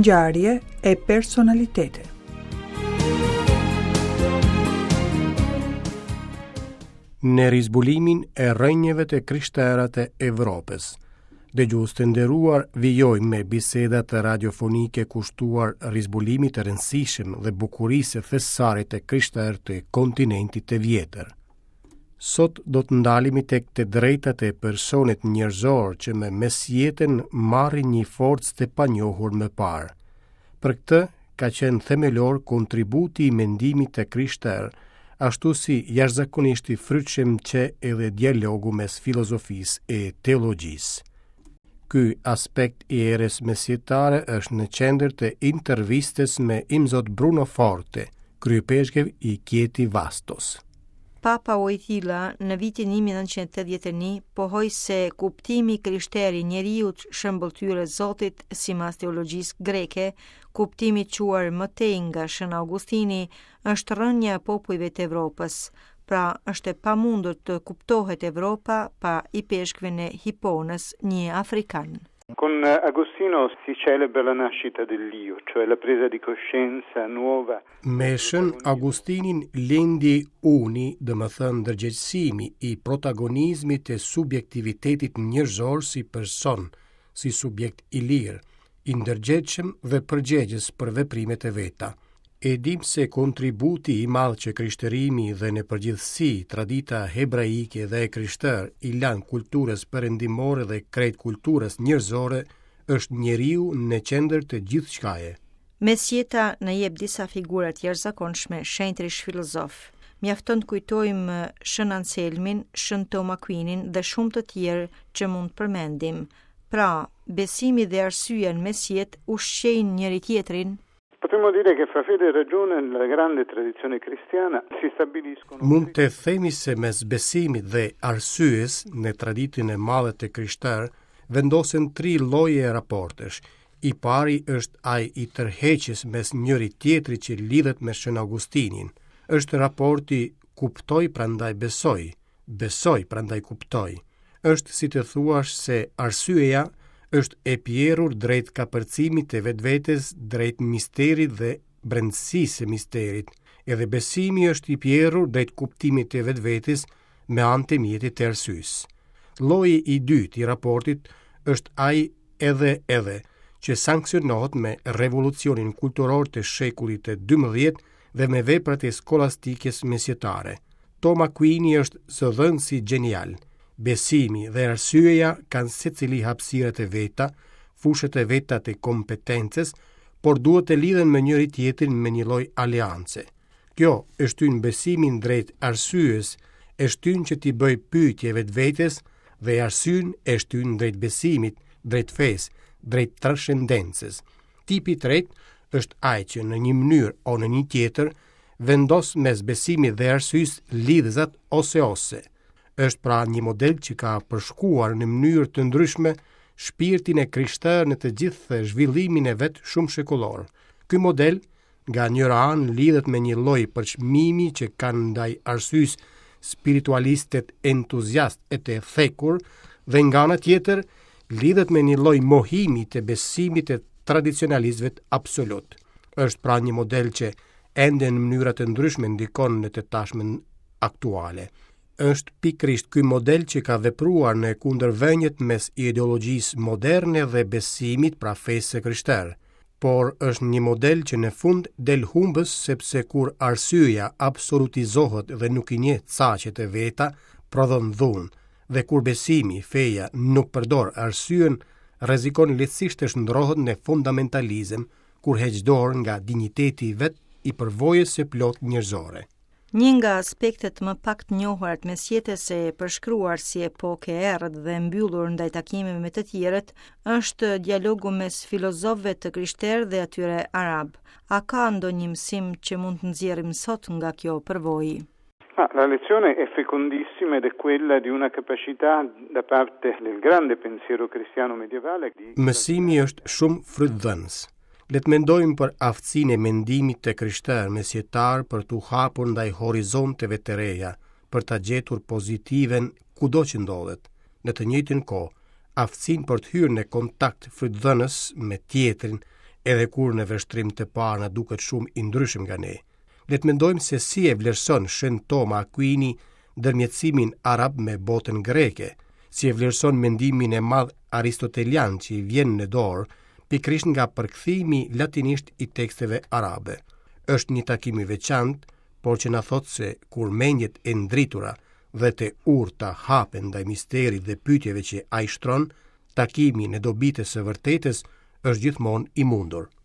ngjarje e personalitete. Në rizbulimin e rrënjeve të krishterë të Evropës. Dëgjues të nderuar, vijojmë me bisedat radiofonike kushtuar rizbulimit të rëndësishëm dhe bukurisë thesare të krishterë të kontinentit të vjetër. Sot do të ndalemi tek të drejtat e personit njerëzor që me mesjetën marrin një forcë të panjohur më parë. Për këtë ka qenë themelor kontributi i mendimit të krishterë, ashtu si jashtëzakonisht i frytshëm që edhe dialogu mes filozofisë e teologjisë. Ky aspekt i erës mesjetare është në qendër të intervistës me imzot Bruno Forte, kryepeshkëv i Chieti Vastos. Papa Wojtyla në vitin 1981 pohoi se kuptimi krishter i njeriut shëmbëltyre Zotit sipas teologjisë greke, kuptimi quar më tej nga Shën Augustini, është rënja e popujve të Evropës. Pra, është e pamundur të kuptohet Evropa pa i peshkëve në Hiponës, një afrikan. Con Agostino si celebra la nascita dell'io, cioè la presa di coscienza nuova. Me Shën Augustinin lindi uni, dhe më thënë ndërgjegjësimi i protagonizmit të subjektivitetit njerëzor si person, si subjekt i lirë, i ndërgjegjshëm dhe përgjegjës për veprimet e veta. E dim se kontributi i madh që krishterimi dhe në përgjithësi tradita hebraike dhe e krishter i lan kulturës perëndimore dhe krejt kulturës njerëzore është njeriu në qendër të gjithçkaje. Mesjeta na jep disa figura të jashtëzakonshme shenjtërish filozof. Mjafton të kujtojmë Shën Anselmin, Shën Tom Aquinin dhe shumë të tjerë që mund të përmendim. Pra, besimi dhe arsyeja në mesjet ushqejnë njëri tjetrin. Potremmo dire che fra fede e ragione nella grande tradizione cristiana si stabiliscono. Mund të themi se mes besimit dhe arsyes në traditën e madhe të krishterë vendosen 3 lloje raportesh. I pari është ai i tërheqjes mes njëri tjetrit që lidhet me Shën Augustinin. Është raporti kuptoj prandaj besoj, besoj prandaj kuptoj. Është si të thuash se arsyeja është e pjerur drejt kapërcimit të vetvetes drejt misterit dhe brendësisë së misterit, edhe besimi është i pjerur drejt kuptimit të vetvetes me anë të mjetit të arsyes. Lloji i dytë i raportit është ai edhe që sanksionohet me revolucionin kulturor të shekullit të 12 dhe me veprat e skolastikës mesjetare. Tom Aquini është zëdhënësi gjenial. Besimi dhe arsyeja kanë secili hapësirat e veta, fushat e veta të kompetencës, por duhet të lidhen me njëri tjetrin me një lloj aleance. Kjo e shtyn besimin drejt arsyes, e shtyn që t'i bëj pyetje vetvetes dhe arsyen e shtyn drejt besimit, drejt fesë, drejt transcendencës. Tipi i tretë është ai që në një mënyrë o në një tjetër vendos mes besimit dhe arsyes lidhëzat ose. Është pra një model që ka përshkuar në mënyrë të ndryshme shpirtin e krishterë në të gjithë zhvillimin e vet shumë shekullor. Ky model nga njëra anë lidhet me një lloj përçmimi që kanë ndaj arsyes spiritualistët entuziast e të thekur dhe nga ana tjetër lidhet me një lloj mohimi të besimit të tradicionalistëve absolut. Është pra një model që ende në mënyra të ndryshme ndikon në të tashmen aktuale. Është pikrisht ky model që ka vepruar në kundërvënjet mes ideologjisë moderne dhe besimit pra fesë krishterë, por është një model që në fund del humbës sepse kur arsyeja absolutizohet dhe nuk i njeh caqet e veta, prodhon dhunë, dhe kur besimi, feja, nuk përdor arsyen, rrezikon lehtësisht të shndrohet në fundamentalizëm, kur heq dorë nga dinjiteti i vet i përvojës së plot njerëzore. Një nga aspektet më pak të njohura të mesjetës e përshkruar si epokë e errët dhe mbyllur ndaj takimeve me të tjerët është dialogu mes filozofëve të krishterë dhe atyre arab. A ka ndonjë mësim që mund të nxjerrim sot nga kjo përvojë? La lezione è fecondissima ed è quella di una capacità da parte del grande pensiero cristiano medievale di. Mësimi është shumë frytdhënës. Le të mendojmë për aftësinë e mendimit të krishterë mesjetar për t'u hapur ndaj horizonteve të reja, për ta gjetur pozitiven kudo që ndodhet. Në të njëjtën kohë, aftësinë për të hyrë në kontakt frytdhënës me tjetrin edhe kur në vështrim të parë na duket shumë i ndryshëm nga ne. Le të mendojmë se si e vlerëson Shën Toma Aquini ndërmjetësimin arab me botën greke, si e vlerëson mendimin e madh aristotelian që i vjen në dorë pikrisht nga përkthimi latinisht i teksteve arabe. Është një takim i veçantë, por që na thot se kur mendjet e ndritura dhe të urta hapen ndaj misterit dhe pyetjeve që ai shtron, takimi në dobitës së vërtetës është gjithmonë i mundur.